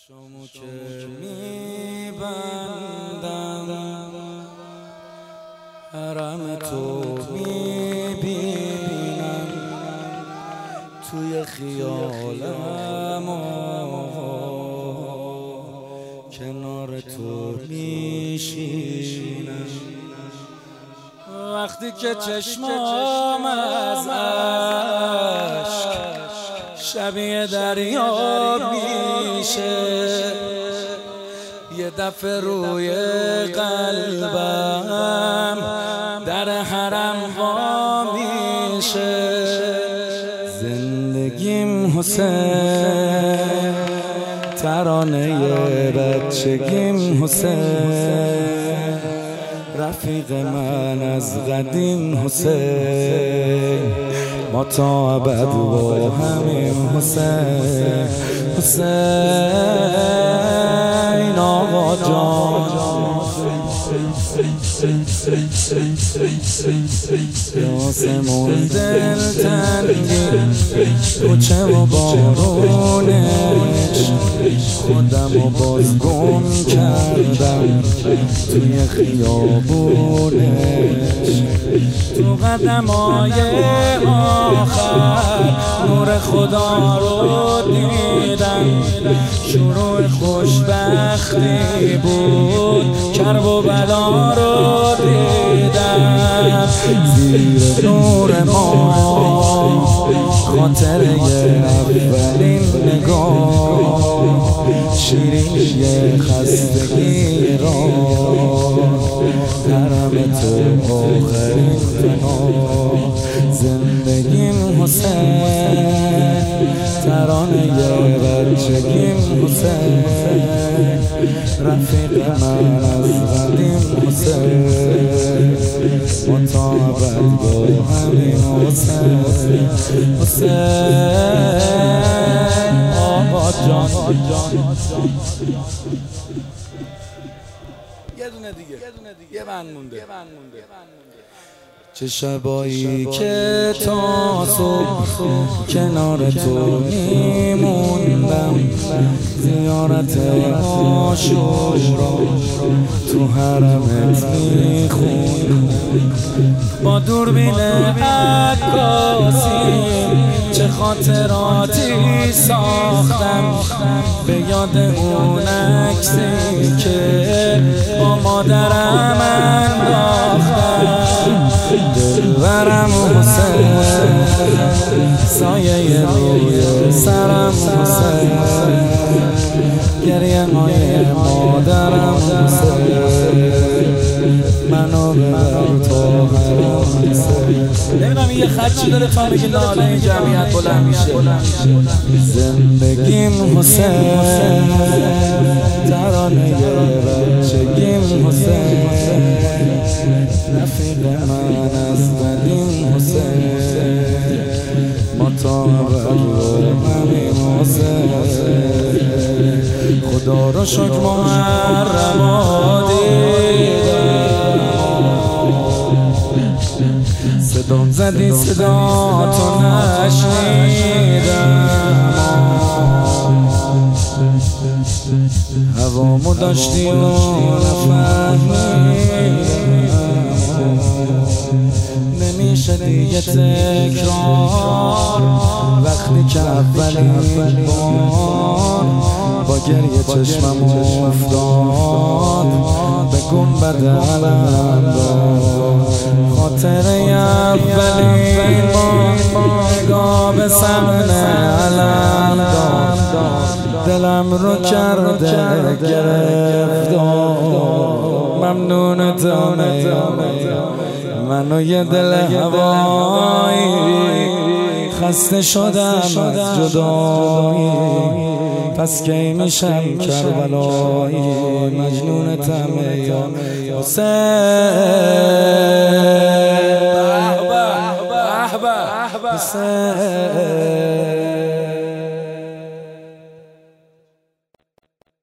چشمو که میبندم حرم تو میبینم توی خیالم کنار تو میشینم وقتی که چشمام از عشق شبیه دریا میشه یه دفعه روی قلبم در حرم وا میشه زندگیم حسین ترانه بچگیم حسین رفیق من از قدیم حسین ما تا ابد با همین حسین حسین آقا جان آسمون دلتنگی کوچه و بارونش خودم و باز گم کردم توی خیابونش تو قدمای آخر نور خدا رو دیدم شروع خوشبختی بود کرب و بلا رو دیدم زیر نور ما خاطره اولین نگاه شیرینی خستگی را حرم تو آخرین پناه زندگیم حسین ترانه بچگیم حسین رفیق من از قدیم حسین مطابق با همین حسین حسین آقا جان یه دونه دیگه یه بند مونده چه شبایی که تا صبح کنار تو میموندم زیارت عاشورا تو حرمت میخوندم با دوربین عکاسی چه خاطراتی ساختم به یاد اون عکسی که با مادرم انداختم دلبرم حسین سایه روی سرم حسین گریه مای مادرم حسین منو ببر تو حرم حسین نمیدونم یه خدشی داره تا بگی ناله جمعیت بلند میشه زندگیم حسین ترانه بچگیم حسین رفیق من از قدیم حسین مطابق همین حسین خدا را شکر محرم دیدم صدام زدی صدا تو نشنیدم هوامو داشتی و نفهمیدم نمیشه دیگه تکرار وقتی که اولین بار با گریه چشمم افتاد به گنبد علم داد خاطره اولین بار نگاه به صحنه علم داد دلم رو کرده گرفتار ممنونتم منو یه دل هوایی خسته شدم از جدایی پس کی میشم کربلایی مجنونتم یا حسین حسین